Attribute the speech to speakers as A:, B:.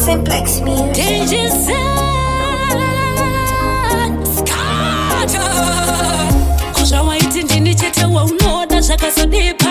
A: Simplex Music.
B: Kusha waiti ndini chete wa unoda shaka so deep.